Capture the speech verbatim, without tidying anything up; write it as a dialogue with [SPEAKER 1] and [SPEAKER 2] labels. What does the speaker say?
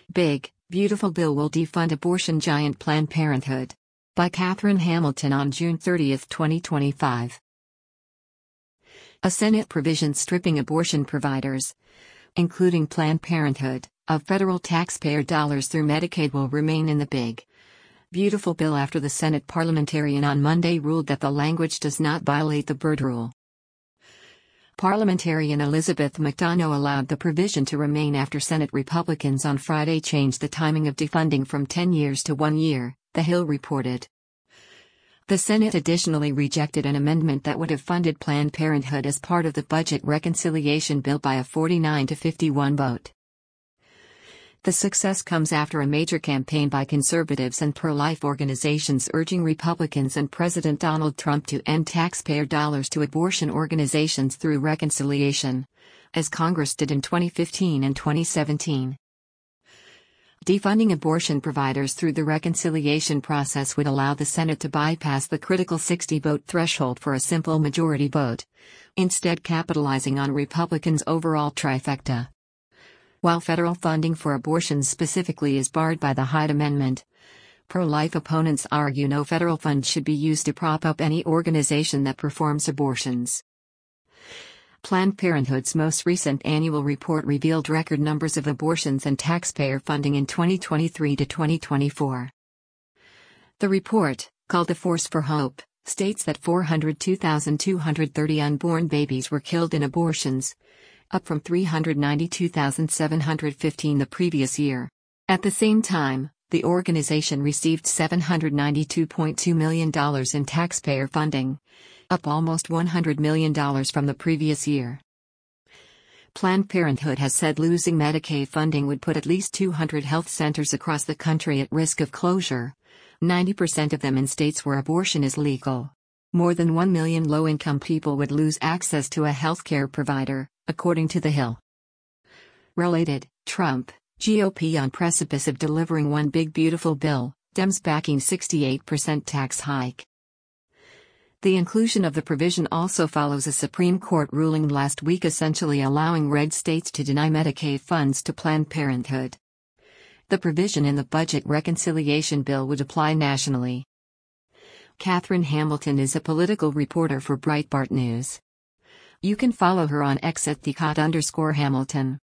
[SPEAKER 1] Big, Beautiful Bill Will Defund Abortion Giant Planned Parenthood. By Catherine Hamilton on June thirtieth, twenty twenty-five. A Senate provision stripping abortion providers, including Planned Parenthood, of federal taxpayer dollars through Medicaid will remain in the Big, Beautiful Bill after the Senate parliamentarian on Monday ruled that the language does not violate the Byrd Rule. Parliamentarian Elizabeth McDonough allowed the provision to remain after Senate Republicans on Friday changed the timing of defunding from ten years to one year, The Hill reported. The Senate additionally rejected an amendment that would have funded Planned Parenthood as part of the budget reconciliation bill by a forty-nine to fifty-one vote. The success comes after a major campaign by conservatives and pro-life organizations urging Republicans and President Donald Trump to end taxpayer dollars to abortion organizations through reconciliation, as Congress did in twenty fifteen and twenty seventeen. Defunding abortion providers through the reconciliation process would allow the Senate to bypass the critical sixty-vote threshold for a simple majority vote, instead capitalizing on Republicans' overall trifecta. While federal funding for abortions specifically is barred by the Hyde Amendment, pro-life opponents argue no federal funds should be used to prop up any organization that performs abortions. Planned Parenthood's most recent annual report revealed record numbers of abortions and taxpayer funding in twenty twenty-three to twenty twenty-four. The report, called A Force for Hope, states that four hundred two thousand two hundred thirty unborn babies were killed in abortions, up from three hundred ninety-two thousand seven hundred fifteen the previous year. At the same time, the organization received seven hundred ninety-two point two million dollars in taxpayer funding, up almost one hundred million dollars from the previous year. Planned Parenthood has said losing Medicaid funding would put at least two hundred health centers across the country at risk of closure, ninety percent of them in states where abortion is legal. More than one million low-income people would lose access to a healthcare provider, according to The Hill. Related, Trump, G O P on precipice of delivering one big beautiful bill, Dems backing sixty-eight percent tax hike. The inclusion of the provision also follows a Supreme Court ruling last week essentially allowing red states to deny Medicaid funds to Planned Parenthood. The provision in the budget reconciliation bill would apply nationally. Catherine Hamilton is a political reporter for Breitbart News. You can follow her on X at the Cot underscore Hamilton.